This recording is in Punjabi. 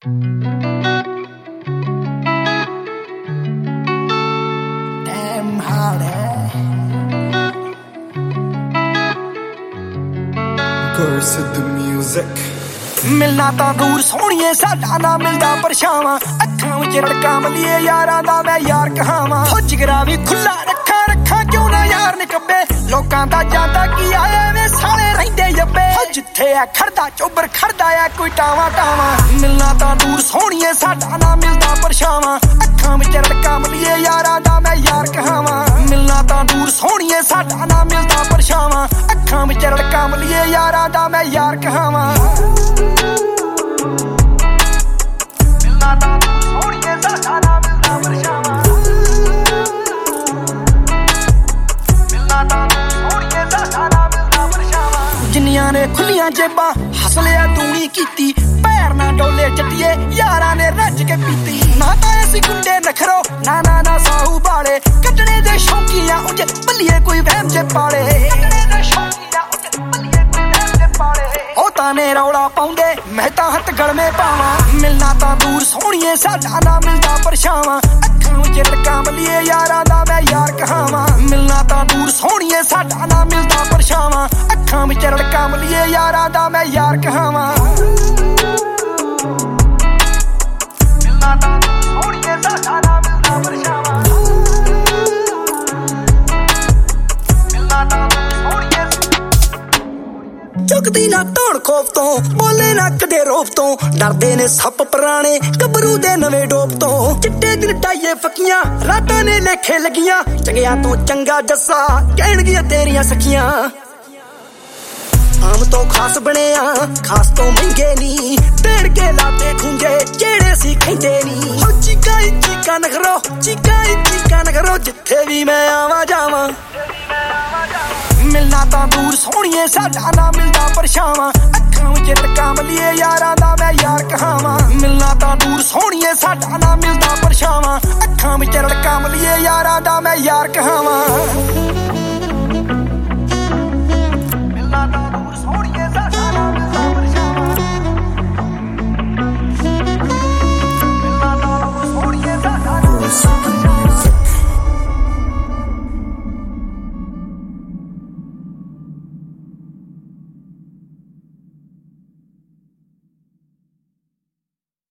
Damn hard Curse the music ਮਿਲਣਾ ਤਾਂ ਦੂਰ ਸੋਹਣੀਏ ਸਾਡਾ ਨਾ ਮਿਲਦਾ ਪਰਛਾਵਾਂ ਅੱਖਾਂ ਵਿੱਚ ਰੜਕਾਂ ਮਲੀਏ ਯਾਰਾਂ ਦਾ ਮੈਂ ਯਾਰ ਕਹਾਵਾਂ ਹੋ ਜਿਗਰਾ ਵੀ ਖੁੱਲਾ ਰੱਖਾਂ ਕਿਉਂ ਨਾ ਯਾਰ ਨਿਕੱਬੇ ਲੋਕਾਂ ਦਾ ਜਾਂਦਾ ਕੀ ਆਏ ਵੇ ਸਾਲੇ ਰਹਿੰਦੇ ਜੱਬੇ ਜਿੱਥੇ ਆ ਖੜਦਾ ਚੋਬਰ ਖੜਦਾ ਆ ਕੋਈ ਟਾਵਾਂ ਮਿਲਣਾ ਤਾਂ ਦੂਰ ਸੋਹਣੀਏ ਸਾਡਾ ਨਾ ਮਿਲਦਾ ਪਰਛਾਵਾਂ ਅੱਖਾਂ ਵਿੱਚ ਰੜਕਾਂ ਮਲੀਏ ਯਾਰਾਂ ਦਾ ਮੈਂ ਯਾਰ ਕਹਾਵਾਂ ਮਿਲਣਾ ਤਾਂ ਦੂਰ ਸੋਹਣੀਏ ਸਾਡਾ ਨਾ ਮਿਲਦਾ ਪਰਛਾਵਾਂ ਅੱਖਾਂ ਵਿੱਚ ਰੜਕਾਂ ਮਲੀਏ ਯਾਰਾਂ ਦਾ ਮੈਂ ਯਾਰ ਕਹਾਵਾਂ ਜਿੰਨੀਆਂ ਨੇ ਖੁੱਲੀਆਂ ਜੇਬਾਂ ਹਸਲਿਆ ਤੂੰ ਕੀਤੀ ਪੈਰ ਨਾ ਡੋਲੇ ਚੱਟੀਏ ਯਾਰਾਂ ਨੇ ਰੱਜ ਕੇ ਪੀਤੀ ਨਾ ਤਾਂ ਅਸੀਂ ਗੁੰਡੇ ਨਖਰੋ ਨਾ ਸਾਹੂ ਬਾਲੇ ਕੱਟਣੇ ਦੇ ਸ਼ੌਕੀਆਂ ਉਂਝ ਬੱਲੀਏ ਕੋਈ ਵਹਿਮ ਜੇ ਪਾਲੇ ਕੱਟਣੇ ਦੇ ਸ਼ੌਕੀਆਂ ਉਂਝ ਬੱਲੀਏ ਕੋਈ ਵਹਿਮ ਜੇ ਪਾਲੇ ਉਹ ਤਾਂ ਨੇ ਰੌਲਾ ਪਾਉਂਦੇ ਮੈਂ ਤਾਂ ਹੱਥ ਗਲਮੇ ਪਾਵਾਂ ਮਿਲਣਾ ਤਾਂ ਦੂਰ ਸੋਹਣੀਏ ਸਾਡਾ ਨਾ ਮਿਲਦਾ ਪਰਛਾਵਾਂ ਅੱਖਾਂ ਵਿੱਚ ਰੜਕਾਂ ਮਲੀਏ ਯਾਰਾਂ ਦਾ ਮੈਂ ਯਾਰ ਕਹਾਵਾਂ ਮਿਲਣਾ ਤਾਂ ਦੂਰ ਸੋਹਣੀਏ ਸਾਡਾ ਨਾ ਮਿਲਦਾ ਪਰਛਾਵਾਂ ਅੱਖਾਂ ਵਿੱਚ ਰੜਕਾਂ ਮਲੀਏ ਯਾਰਾਂ ਦਾ ਮੈਂ ਯਾਰ ਕਹਾਵਾਂ ਮਿਲਣਾ ਤਾਂ ਦੂਰ ਸੋਹਣੀਏ ਸਾਡਾ ਨਾ ਮਿਲਦਾ ਪਰਛਾਵਾਂ ਮਿਲਣਾ ਤਾਂ ਚੁੱਕਦੀ ਨਾ ਧੌਣ ਖੋਫ ਤੋਂ ਬੋਲੇ ਨਾ ਕਦੇ ਰੋਪ ਤੋਂ ਡਰਦੇ ਨੇ ਸੱਪ ਪੁਰਾਣੇ ਗੱਭਰੂ ਦੇ ਨਵੇਂ ਡੋਪ ਤੋਂ ਚਿੱਟੇ ਦਿਨ ਟਾਈਏ ਫੱਕੀਆਂ ਰਾਤਾਂ ਨੇ ਲੇਖੇ ਲੱਗੀਆਂ ਚੰਗਿਆਂ ਤੋਂ ਚੰਗਾ ਜੱਸਾ ਕਹਿਣਗੀਆਂ ਤੇਰੀਆਂ ਸਖੀਆਂ ਆਮ ਤੋਂ ਖਾਸ ਬਣਿਆ ਖਾਸ ਤੋਂ ਮਹਿੰਗੇ ਨੀ ਤੇੜ ਕੇ ਲਾਤੇ ਖੁੰਝੇ ਜਿਹੜੇ ਸੀ ਖੈਂਦੇ ਨੀ ਚੀਕਾਂ ਨਖਰੋ ਜਿੱਥੇ ਵੀ ਮੈਂ ਆਵਾਂ ਜਾਵਾਂ ਮਿਲਣਾ ਤਾਂ ਦੂਰ ਸੋਹਣੀਏ ਸਾਡਾ ਨਾ ਮਿਲਦਾ ਪਰਛਾਵਾਂ ਅੱਖਾਂ ਵਿੱਚ ਰੜਕਾਂ ਮਲੀਏ ਯਾਰਾਂ ਦਾ ਮੈਂ ਯਾਰ ਕਹਾਵਾਂ ਮਿਲਣਾ ਤਾਂ ਦੂਰ ਸੋਹਣੀਏ ਸਾਡਾ ਨਾ ਮਿਲਦਾ ਪਰਛਾਵਾਂ ਅੱਖਾਂ ਵਿੱਚ ਰੜਕਾਂ ਮਲੀਏ ਯਾਰਾਂ ਦਾ ਮੈਂ ਯਾਰ ਕਹਾਵਾਂ